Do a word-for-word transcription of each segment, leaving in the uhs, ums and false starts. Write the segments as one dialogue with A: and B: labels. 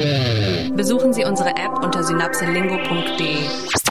A: Besuchen Sie unsere App unter synapselingo punkt de.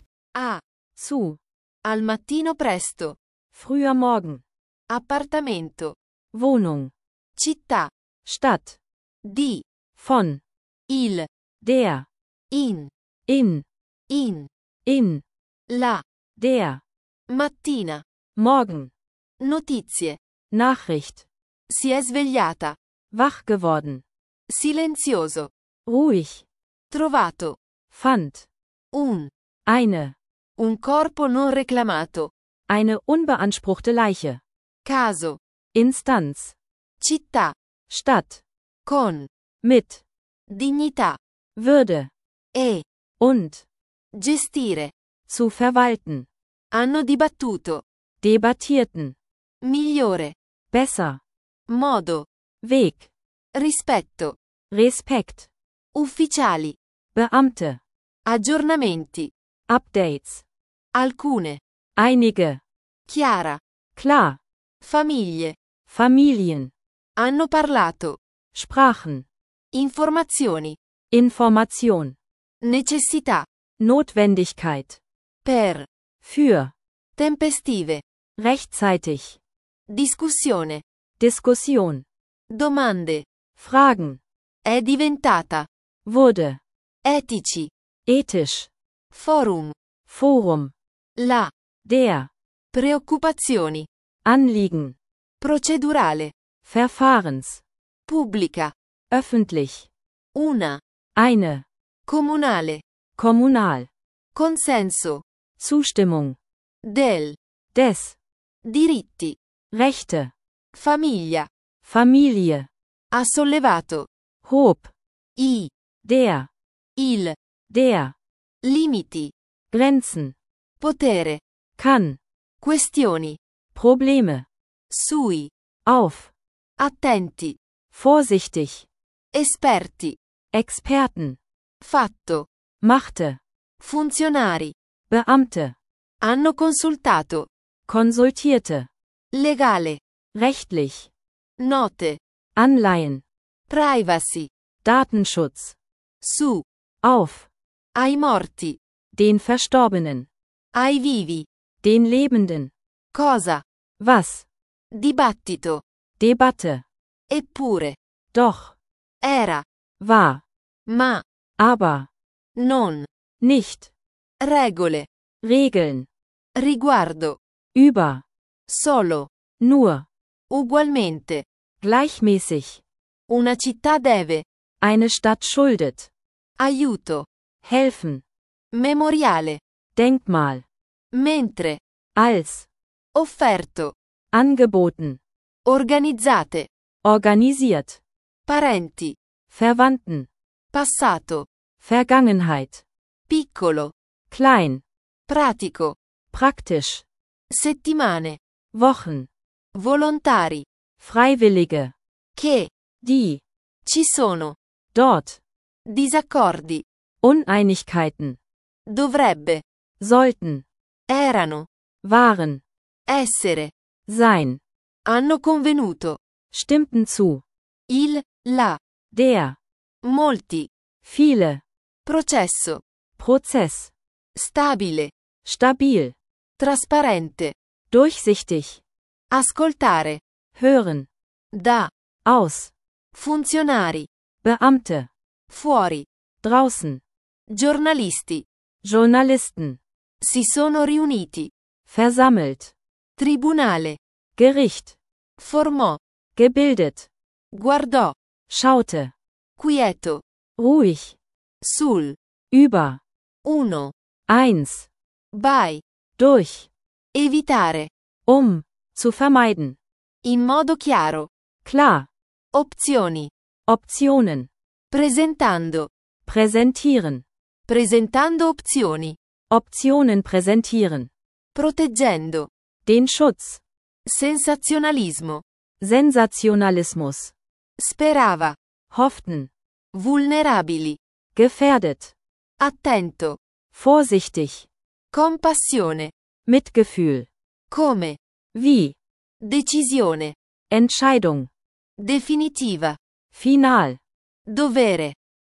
B: A.
C: Zu.
B: Al mattino presto.
C: Früher Morgen.
B: Appartamento.
C: Wohnung.
B: Città.
C: Stadt.
B: Di.
C: Von.
B: Il.
C: Der.
B: In.
C: In.
B: In.
C: In.
B: La.
C: Der.
B: Mattina.
C: Morgen.
B: Notizie.
C: Nachricht.
B: Si è svegliata.
C: Wach geworden.
B: Silenzioso.
C: Ruhig.
B: Trovato.
C: Fand.
B: Un.
C: Eine.
B: Un corpo non reclamato.
C: Eine unbeanspruchte Leiche.
B: Caso.
C: Instanz.
B: Città.
C: Stadt.
B: Con.
C: Mit.
B: Dignità.
C: Würde.
B: E.
C: Und.
B: Gestire.
C: Zu verwalten.
B: Hanno dibattuto.
C: Debattierten.
B: Migliore.
C: Besser.
B: Modo.
C: Weg.
B: Rispetto.
C: Respekt.
B: Ufficiali.
C: Beamte.
B: Aggiornamenti.
C: Updates.
B: Alcune.
C: Einige.
B: Chiara.
C: Klar.
B: Famiglie.
C: Familien.
B: Hanno parlato.
C: Sprachen.
B: Informazioni.
C: Information.
B: Necessità.
C: Notwendigkeit.
B: Per.
C: Für.
B: Tempestive.
C: Rechtzeitig.
B: Discussione.
C: Diskussion.
B: Domande.
C: Fragen.
B: È diventata.
C: Wurde.
B: Etici.
C: Ethisch.
B: Forum.
C: Forum.
B: La.
C: Der.
B: Preoccupazioni.
C: Anliegen.
B: Procedurale.
C: Verfahrens.
B: Pubblica.
C: Öffentlich.
B: Una.
C: Eine.
B: Comunale.
C: Kommunal.
B: Consenso.
C: Zustimmung.
B: Del.
C: Des.
B: Diritti.
C: Rechte.
B: Famiglia.
C: Familie.
B: Ha sollevato.
C: Hob.
B: I.
C: Der.
B: Il.
C: Der.
B: Limiti.
C: Grenzen.
B: Potere.
C: Kann.
B: Questioni.
C: Probleme.
B: Sui.
C: Auf.
B: Attenti.
C: Vorsichtig.
B: Esperti.
C: Experten.
B: Fatto.
C: Machte.
B: Funzionari.
C: Beamte.
B: Hanno consultato.
C: Konsultierte.
B: Legale.
C: Rechtlich.
B: Note.
C: Anleihen.
B: Privacy.
C: Datenschutz.
B: Su.
C: Auf.
B: Ai morti.
C: Den Verstorbenen.
B: Ai vivi.
C: Den Lebenden.
B: Cosa.
C: Was.
B: Dibattito.
C: Debatte.
B: Eppure.
C: Doch.
B: Era.
C: War.
B: Ma.
C: Aber.
B: Non.
C: Nicht.
B: Regole.
C: Regeln.
B: Riguardo.
C: Über.
B: Solo.
C: Nur.
B: Ugualmente.
C: Gleichmäßig.
B: Una città deve.
C: Eine Stadt schuldet.
B: Aiuto.
C: Helfen.
B: Memoriale.
C: Denkmal.
B: Mentre.
C: Als.
B: Offerto.
C: Angeboten.
B: Organizzate.
C: Organisiert.
B: Parenti.
C: Verwandten.
B: Passato.
C: Vergangenheit.
B: Piccolo.
C: Klein.
B: Pratico.
C: Praktisch.
B: Settimane.
C: Wochen.
B: Volontari.
C: Freiwillige.
B: Che.
C: Die.
B: Ci sono.
C: Dort.
B: Disaccordi.
C: Uneinigkeiten.
B: Dovrebbe.
C: Sollten.
B: Erano.
C: Waren.
B: Essere.
C: Sein.
B: Hanno convenuto.
C: Stimmten zu.
B: Il. La.
C: Der.
B: Molti.
C: Viele.
B: Processo.
C: Prozess.
B: Stabile.
C: Stabil.
B: Trasparente.
C: Durchsichtig.
B: Ascoltare.
C: Hören.
B: Da.
C: Aus.
B: Funzionari.
C: Beamte.
B: Fuori.
C: Draußen.
B: Giornalisti.
C: Journalisten.
B: Si sono riuniti.
C: Versammelt.
B: Tribunale.
C: Gericht.
B: Formò.
C: Gebildet.
B: Guardò.
C: Schaute.
B: Quieto.
C: Ruhig.
B: Sul.
C: Über.
B: Uno.
C: Eins.
B: By.
C: Durch.
B: Evitare.
C: Um. Zu vermeiden.
B: In modo chiaro.
C: Klar.
B: Opzioni.
C: Optionen.
B: Presentando.
C: Präsentieren.
B: Presentando opzioni.
C: Optionen präsentieren.
B: Proteggendo.
C: Den Schutz.
B: Sensazionalismo.
C: Sensationalismus.
B: Sperava.
C: Hofften.
B: Vulnerabili.
C: Gefährdet.
B: Attento.
C: Vorsichtig.
B: Compassione.
C: Mitgefühl.
B: Come.
C: Wie.
B: Decisione.
C: Entscheidung.
B: Definitiva.
C: Final.
B: Dovere.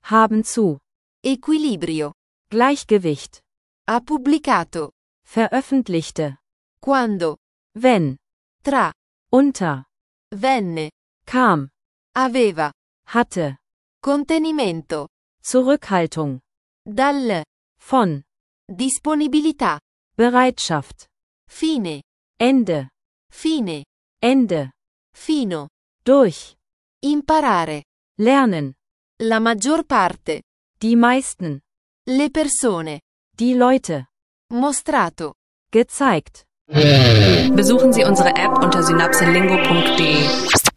C: haben zu,
B: equilibrio,
C: Gleichgewicht,
B: ha pubblicato,
C: veröffentlichte,
B: quando,
C: wenn,
B: tra,
C: unter,
B: venne,
C: kam,
B: aveva,
C: hatte,
B: contenimento,
C: Zurückhaltung,
B: dal,
C: von,
B: disponibilità,
C: Bereitschaft,
B: fine,
C: Ende,
B: fine,
C: Ende,
B: fino,
C: durch,
B: imparare,
C: lernen,
B: la maggior parte,
C: die meisten,
B: le persone,
C: die Leute,
B: mostrato.
C: gezeigt.
A: Besuchen Sie unsere App unter synapselingo punkt de.